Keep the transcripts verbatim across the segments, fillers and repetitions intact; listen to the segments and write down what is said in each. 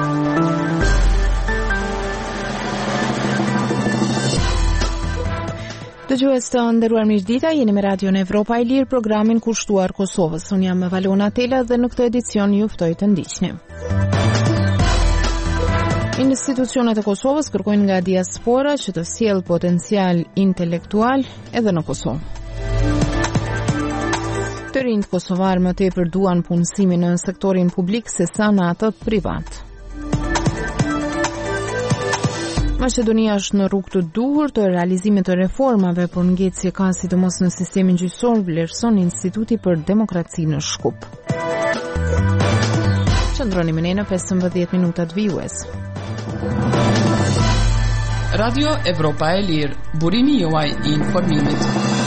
Dëgjues të nderuar miqdita, jeni me Radion Evropa e Lirë, programin kushtuar Kosovës. Unë jam Valona Tela dhe në këtë edicion ju ftoj të ndiqni. Institucionet e Kosovës kërkojnë nga diaspora që të sjellë potencial intelektual edhe në Kosovë. Të rinjt kosovar më tepër duan punësimin në sektorin publik se sa në atë privat. Maqedonia është në rrugë të duhur të realizimit të reformave, por ngjecje ka sidomos në sistemin gjyqësor, vlerëson Instituti për Demokraci në Shkup. Qëndroni me ne në pesëmbëdhjetë minutat vijues. Radio Evropa e Lirë, burimi juaj i informimit.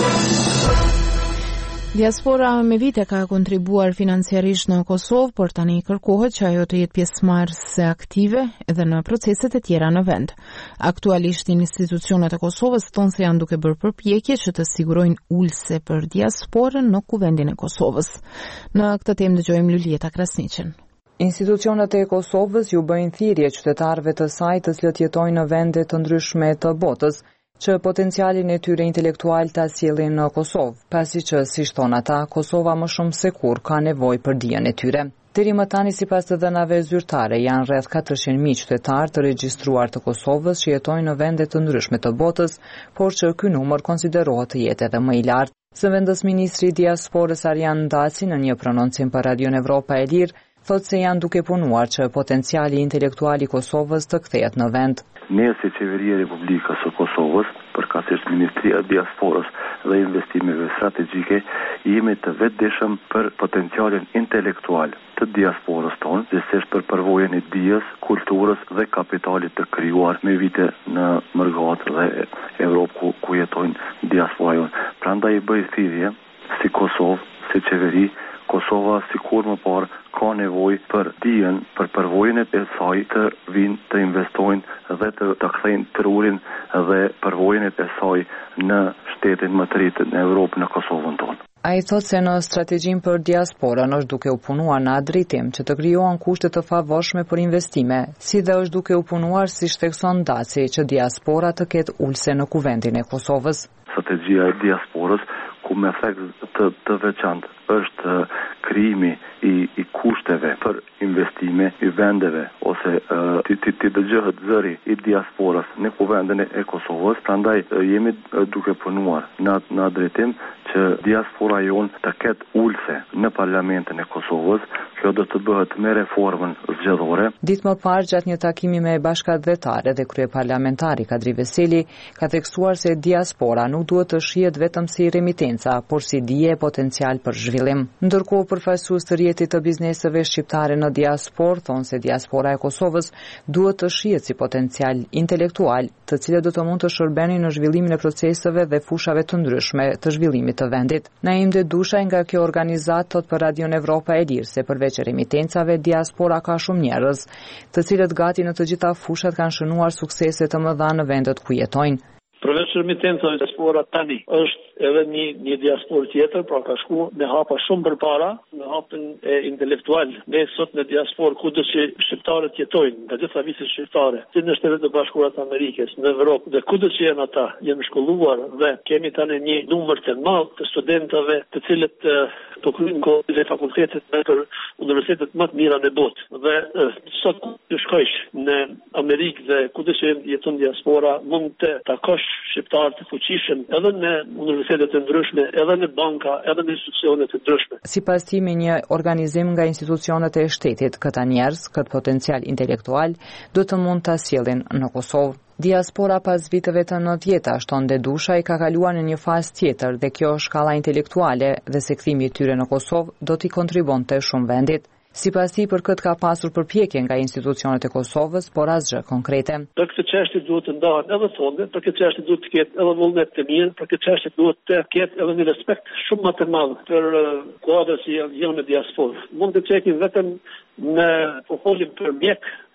Diaspora me vite ka kontribuar financiarisht në Kosovë, por tani kërkohet që ajo të jetë pjesëmarrëse aktive edhe në proceset e tjera në vend. Aktualisht institucionet e Kosovës thonë se janë duke bërë përpjekje që të sigurojnë ulse për diasporën në Kuvendin e Kosovës. Në këtë temë dëgjojmë Lulieta Krasniqen. Institucionet e Kosovës ju bëjnë thirrje qytetarëve të saj të cilët jetojnë në vende të ndryshme të botës, që potencialin e tyre intelektual ta sjellin në Kosovë, pasi që, siç thon ata, Kosova më shumë se kur ka nevojë për dijen e tyre. Deri më tani, sipas të dhënave zyrtare, janë rreth katërqind mijë qytetarë të regjistruar të Kosovës që jetojnë në vende të ndryshme të botës, por që ky numër konsiderohet të jetë edhe më i lartë. Zëvendës ministri i diasporës Arjan Ndaci në një prononcim për Radion Evropa e Lirë thotë se janë duke punuar që potenciali intelektual i Kosovës të kthehet në vend. Ne si Qeveria e Republikës së Kosovës, përkatësisht Ministria e Diasporës dhe Investimeve Strategjike, jemi të vetëdijshëm për potencialin intelektual të diasporës tonë, gjithsesi për përvojën e dijes, kulturës dhe kapitalit të krijuar me vite në Mërgat dhe Evropë ku, ku jetojnë diaspora jonë. Prandaj i bëj thirrje si Kosovë, si qeveri, Kosova sikur më parë ka nevojë për dijen, për përvojën e saj të vinë të investojnë dhe të, të kthejnë trurin dhe përvojën e saj në shtetin më të ri në Evropë, në Kosovën tonë. Ai thotë se në strategjinë për diasporën është duke u punuar në atë drejtim që të krijohen kushte të favorshme për investime, si dhe është duke u punuar si shtekson Ndaci që diaspora të ketë ulse në Kuvendin e Kosovës. Strategjia e diasporës ku me efekt të, të veçantë është krijimi i, i kushteve për investime i vendeve ose uh, ti, ti, ti dëgjohet zëri i diasporës në Kuvendin e Kosovës. Prandaj uh, jemi uh, duke punuar në në drejtim që diaspora jonë të ketë ulse në parlamentin e Kosovës. Kjo do të bëhet me reformën zgjedhore. Ditë më parë, gjatë një takimi me bashkëdhetare dhe kryeparlamentari Kadri Veseli, ka theksuar se diaspora nuk duhet të shihet vetëm si remitenca, por si dije e potencial për zhvillim. Ndërkohë, përfaqësues të rrjetit të bizneseve shqiptare në diasporë thonë se diaspora e Kosovës duhet të shihet si potencial intelektual, të cilët do të mund të shërbenin në zhvillimin e proceseve dhe fushave të ndryshme të zhvillimit të vendit. Naim Dedushaj nga kjo organizatë thot për Radion Evropa e Lirë se përveç remitencave, diaspora ka shumë njerëz, të cilët gati në të gjitha fushat kanë shënuar suksese të mëdha në vendet ku jetojnë. Përveç remitencave, diaspora tani është edhe një, një diasporë tjetër, pra ka shku me hapa shumë përpara, me hapën e intelektual. Ne sot në diasporë, kudo që shqiptarët jetojnë, nga gjitha viset shqiptare, si në Shtetet e Bashkuara të Amerikës, në Evropë, dhe kudo që janë ata, janë shkolluar dhe kemi tani një numër të madh të studentëve, të cilët të kryejnë kohë dhe fakultetet me për universitetet më të mira në botë. Dhe sot të shkojsh në Amerikë dhe kudo që jeton diaspora, mund të takosh shqiptarë të fuqishëm edhe në universitetet të ndryshme, edhe në banka, edhe në institucione të ndryshme. Sipas tij, me një organizim nga institucionet e shtetit, këta njerëz, këtë potencial intelektual, do të mund ta sjellin në Kosovë. Diaspora pas viteve të nëntëdhjetë, shton Dedushaj, ka kaluar në një fazë tjetër dhe kjo shkalla intelektuale dhe se kthimi i tyre në Kosovë do t'i kontribonte shumë vendit. Sipas tij, për këtë ka pasur përpjekje nga institucionet e Kosovës, por asgjë konkrete. Për këtë çështje duhet të ndahen edhe fonde, për këtë çështje duhet të ketë edhe vullnet të mirë, për këtë çështje duhet të ketë edhe një respekt shumë më të madh për kuadrat që janë në diasporë. Mund të çekin vetëm në follim për mjek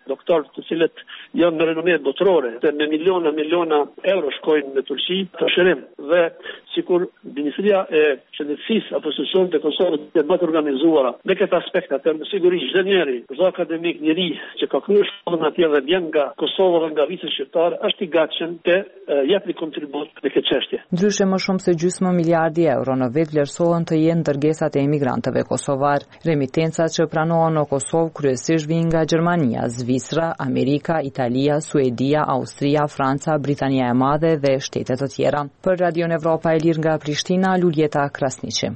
doktor të cilët janë me renome botërore, dhe me miliona miliona euro shkojnë në Turqi për shërim. Dhe sikur Ministria e Shëndetësisë apo Sësor të Kosovës të më të organizuara në këtë aspekt, atë me siguri çdo njeri, çdo akademik njeri që ka kryer shkollën atje dhe vjen nga Kosova dhe nga vitet shqiptare, është i gatshëm të japë kontribut në këtë çështje. Ndryshe më shumë se gjysmë miliardi euro në vetë vlerësohen të jenë dërgesat e emigrantëve kosovar. Remitencat që pranohen në Kosovë kryesisht vijnë nga Gjermania, Zvicra, Amerika, Italia, Suedia, Austria, Franca, Britania e Madhe dhe shtetet të tjera. Për Radio Evropa e Lirë nga Prishtina, Luljeta Krasniqi.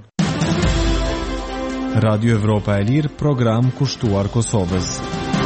Radio Evropa e Lirë, program kushtuar Kosovës.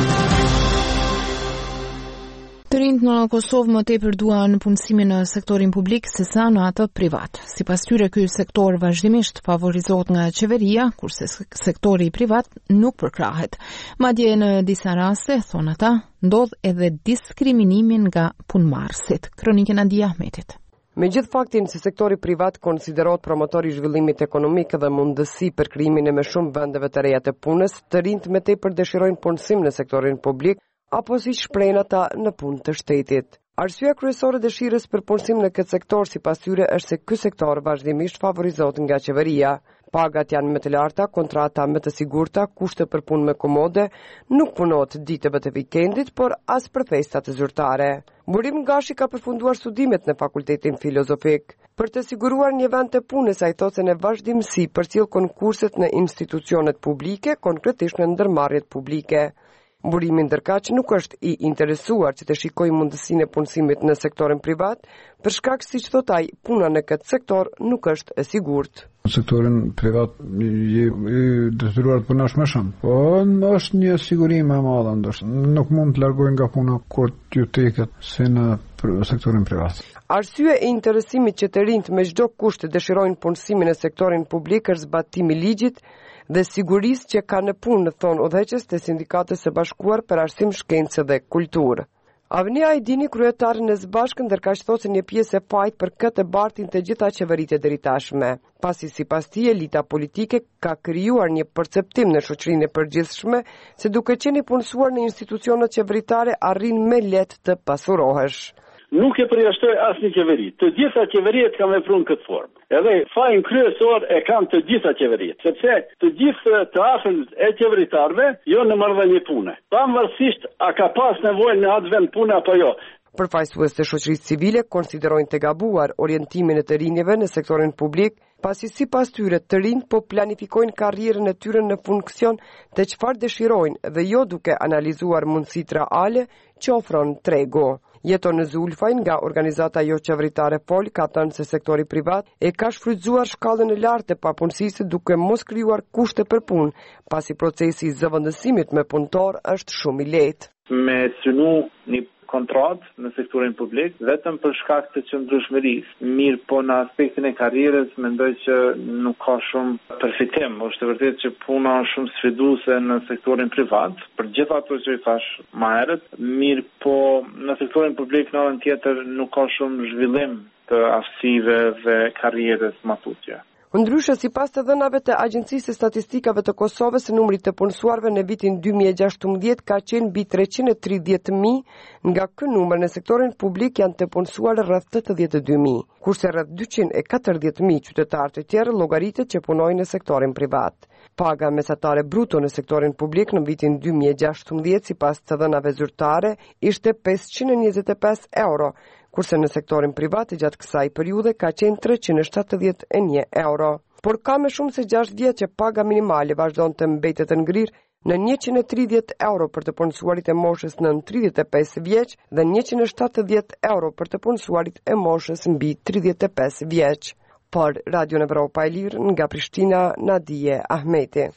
Të rinjt në Kosovë më tepër duan punësimin në sektorin publik se sa në atë privat. Sipas tyre, ky sektor vazhdimisht favorizohet nga qeveria, kurse sektori privat nuk përkrahet. Madje në disa raste, thonë ata, ndodh edhe diskriminimin nga punëmarrësit. Kronikën e Adi Ahmetit. Me gjithë faktin se sektori privat konsiderohet promotor i zhvillimit ekonomik dhe mundësi për krijimin e më shumë vendeve të reja të punës, të rinjt më tepër dëshirojnë punësim në sektorin publik, apo si shprejnë ata në punë të shtetit. Arsyeja kryesore dëshirës për punësim në këtë sektor sipas tyre është se ky sektor vazhdimisht favorizohet nga qeveria. Pagat janë më të larta, kontrata më të sigurta, kushte për punë më komode, nuk punohet ditëve të vikendit, por as për festat zyrtare. Burim Gashi ka përfunduar studimet në Fakultetin Filozofik. Për të siguruar një vend të punës, ai thotë se në vazhdimsi përcjell konkurset në institucionet publike, konkretisht në ndërmarrjet publike. Burimi ndërkaq nuk është i interesuar që të shikojë mundësinë e punësimit në sektorin privat, për shkak siç thot ai, puna në këtë sektor nuk është e sigurt. Në sektorin privat je detyruar të punosh më shumë, po është një siguri më e madhe, ndoshta nuk mund të largohen nga puna kur t'ju teket si në sektorin privat. Arsye e interesimit që të rinjt me çdo kusht dëshirojnë punësimin në sektorin publik është zbatimi i ligjit dhe sigurisë që ka në punë, thonë udhëheqës të Sindikatës së Bashkuar për Arsim, Shkencë dhe Kulturë. Avnia Ajdini, kryetari në Zbashkë, ndërkaq thotë se një pjesë e fajit për këtë bartin të gjitha qeveritë deri tashme, pasi sipas tij elita politike ka krijuar një perceptim në shoqërinë e përgjithshme se duke qenë i punësuar në institucionet qeveritare arrin me lehtë të pasurohesh. Nuk e përjashtoj asnjë qeveri. Të gjitha qeveriet kanë vepruar në këtë formë. Edhe fajin kryesor e kanë të gjitha qeveriet, sepse të gjithë të afërt e qeveritarëve janë në marrëdhënie pune. Pavarësisht a ka pas nevojë në atë vend pune apo jo. Përfaqësues të shoqërisë civile konsiderojnë të gabuar orientimin e të rinjve në sektorin publik, pasi sipas tyre të rinjt po planifikojnë karrierën e tyre në funksion të çfarë dëshirojnë dhe jo duke analizuar mundësitë reale që ofron tregu. Jeton në Zulfaj nga organizata jo qeveritare Pol ka thënë se sektori privat e ka shfrytzuar shkallën e lartë të papunësisë duke mos krijuar kushte për punë, pasi procesi i zëvendësimit me punëtor është shumë i lehtë. Me synu një kontrat në sektorin publik vetëm për shkak të qëndrueshmërisë. Mirë, po në aspektin e karrierës mendoj që nuk ka shumë përfitim. Është e vërtetë që puna është shumë sfiduese në sektorin privat, për gjithë ato që i thash më herët. Mirë, po në sektorin publik në anën tjetër nuk ka shumë zhvillim të aftësive dhe karrierës më tutje. Ndryshe, sipas të dhënave të Agjencisë së Statistikave të Kosovës, numri të punësuarve në vitin dy mijë e gjashtëmbëdhjetë ka qenë mbi treqind e tridhjetë mijë, nga ky numër në sektorin publik janë të punësuar rreth tetëdhjetë e dy mijë, kurse rreth dyqind e katërdhjetë mijë qytetarë të tjerë llogaritet që punojnë në sektorin privat. Paga mesatare bruto në sektorin publik në vitin dy mijë e gjashtëmbëdhjetë sipas të dhënave zyrtare ishte pesëqind e njëzet e pesë euro, kurse në sektorin privat gjatë kësaj periudhe ka qenë treqind e shtatëdhjetë e një euro. Por ka më shumë se gjashtë vjet që paga minimale vazhdon të mbetet të ngrirë në njëqind e tridhjetë euro për të punësuarit e moshës nën tridhjetë e pesë vjeç dhe njëqind e shtatëdhjetë euro për të punësuarit e moshës mbi tridhjetë e pesë vjeç. Por Radio Evropa e Lirë nga Prishtina, Nadije Ahmeti.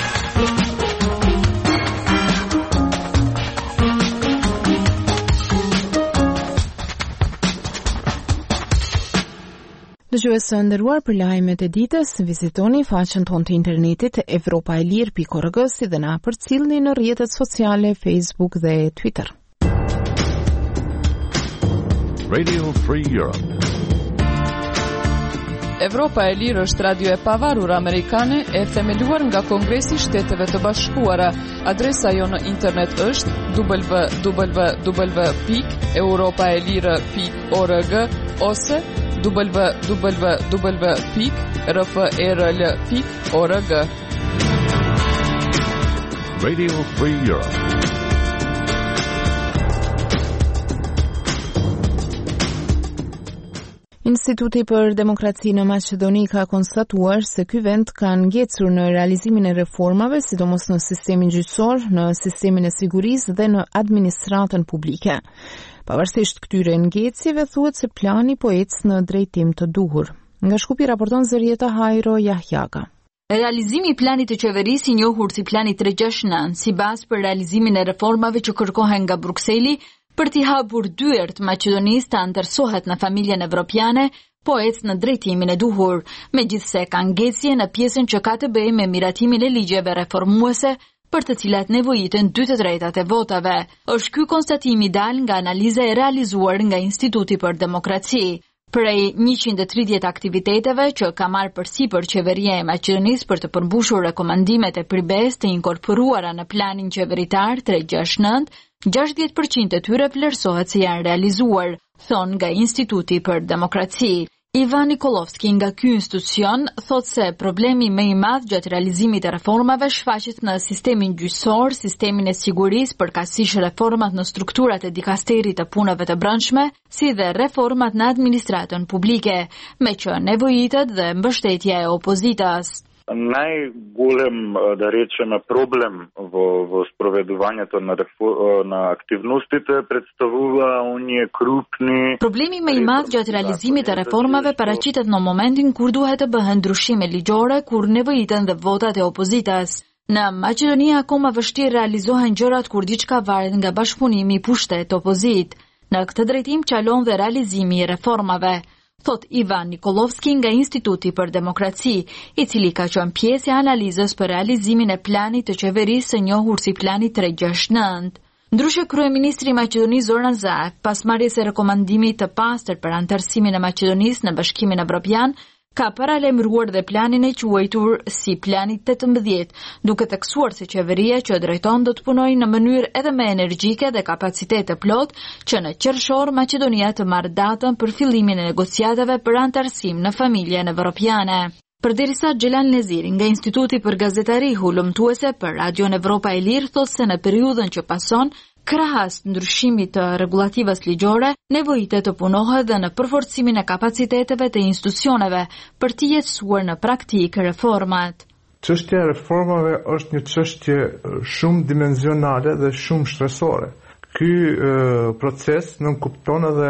Dëgjues të nderuar, për lajmet e ditës, vizitoni faqen tonë të internetit evropaelir pikë org si dhe na përcillni në rrjetet sociale Facebook dhe Twitter. Radio Free Europe. Evropa e Lirë është radio e pavarur amerikane e themeluar nga Kongresi i Shteteve të Bashkuara. Adresa jo në internet është w w w pikë europaelire pikë org ose w w w pikë r f r l pikë org. Radio Free Europe. Instituti për Demokraci në Maqedoni ka konstatuar se ky vend ka ngecur në realizimin e reformave, sidomos në sistemin gjyqësor, në sistemin e sigurisë dhe në administratën publike. Pavarësisht këtyre ngecjeve, thuhet se plani po ecë në drejtim të duhur. Nga Shkupi raporton Zërieta Hajro Jahjaga. Realizimi i planit të qeverisë i njohur si plani tre gjashtë nëntë, si bazë për realizimin e reformave që kërkohen nga Brukseli, për t'i hapur dyert Maqedonisë të anëtarësohet në familjen evropiane, po ecë në drejtimin e duhur, megjithse ka ngecje në pjesën që ka të bëjë me miratimin e ligjeve reformuese, për të cilat nevojiten dy të tretat e votave. Është ky konstatim i dal nga analiza e realizuar nga Instituti për Demokraci. Prej njëqind e tridhjetë aktiviteteve që ka marrë përsipër qeveria e Maqedonisë për të përmbushur rekomandimet e pribes të inkorporuara në planin qeveritar tre gjashtë nëntë, gjashtëdhjetë përqind e tyre vlerësohet se janë realizuar, thon nga Instituti për Demokraci. Ivan Nikolovski nga ky institucion thot se problemi më i madh gjatë realizimit të reformave shfaqet në sistemin gjyqësor, sistemin e sigurisë, përkatësisht reformat në strukturat e dikasterit të punëve të brendshme, si dhe reformat në administratën publike, me që nevojitet dhe mbështetja e opozitës. Най-голем, да речем, проблем во, во спроведувањето на, на активностите представува оние крупни... Problemi më i madh gjatë realizimit të reformave paraqitet në momentin kur duhet të bëhen ndryshime ligjore, kur nevojiten dhe votat e opozitës. Në Maqedoni akoma vështirë realizohen gjërat kur diçka varet nga bashkëpunimi pushtet opozit. Në këtë drejtim qalon dhe realizimi i reformave, thot Ivan Nikolovski nga Instituti për Demokraci, i cili ka qenë pjesë e analizës për realizimin e planit të qeverisë së njohur si plani tre gjashtë nëntë. Ndryshe kryeministri i Maqedonisë Zoran Zaev, pas marrjes së rekomandimit të pastër për anëtarësimin e Maqedonisë në Bashkimin Evropian, ka paralemruar dhe planin e quajtur si plani tetëmbëdhjetë, duke theksuar se qeveria që drejton do të punojë në mënyrë edhe më energjike dhe kapacitet të plot, që në qershor Maqedonia të marrë datën për fillimin e negociatave për anëtarësim në familjen evropiane. Përderisa Xhelan Leziri nga Instituti për Gazetari hulumtuese për Radion Evropa e Lirë thot se në periudhën që pason, krahas ndryshimit të rregulativës ligjore, nevojitet të punohet dhe në përforcimin e kapaciteteve të institucioneve për të jetësuar në praktikë reformat. Çështja e reformave është një çështje shumë dimensionale dhe shumë shtresore. Ky uh, proces nënkupton edhe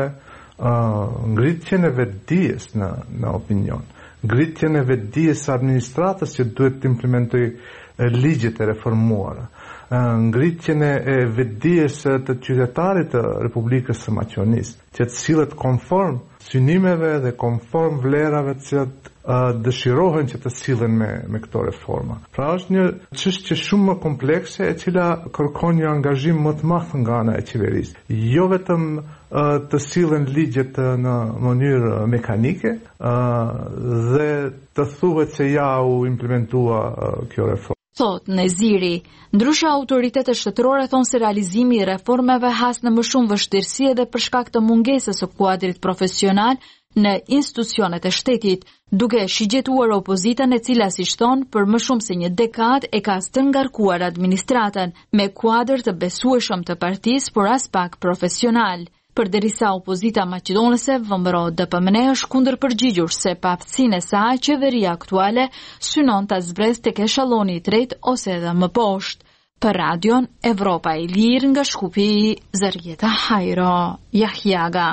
uh, ngritjen e vetdijes në, në opinion, ngritjen e vetdijes së administratës që duhet të implementojë ligjet e reformuara, ngritjen e vetdijes të qytetarit të Republikës së Maqedonisë, që të sillet konform synimeve dhe konform vlerave që uh, dëshirohen që të sillen me, me këto reforma. Pra është një çështje shumë më komplekse e cila kërkon një angazhim më të madh nga ana e qeverisë. Jo vetëm uh, të sillen ligjet në mënyrë mekanike uh, dhe të thuhet se ja u implementua uh, kjo reformë. Thot Neziri, ndryshe autoritetet shtetërore thonë se realizimi i reformave has në më shumë vështirësi edhe për shkak të mungesës së kuadrit profesional në institucionet e shtetit, duke shigjetuar opozitën e cila si thon për më shumë se një dekadë e ka stërngarkuar administratën me kuadër të besueshëm të partisë, por as pak profesional. Përderisa opozita maqedonese vëmbërohet D P M N është kundër përgjigjur se pa aftësinë e saj qeveria aktuale synon ta zbresë tek eshalloni i tretë ose edhe më poshtë. Për Radion Evropa e Lirë nga Shkupi, Zërieta Hajro Jahjaga.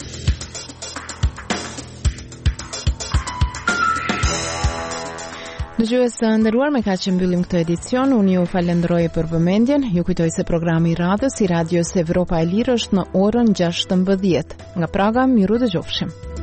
Dëgjues të nderuar, me kaq që mbyllim këtë edicion, unë ju falenderoj për vëmendjen. Ju kujtoj se programi i radhës i Radios Evropa e Lirë është në orën gjashtëmbëdhjetë. Nga Praga, miru dëgjofshim.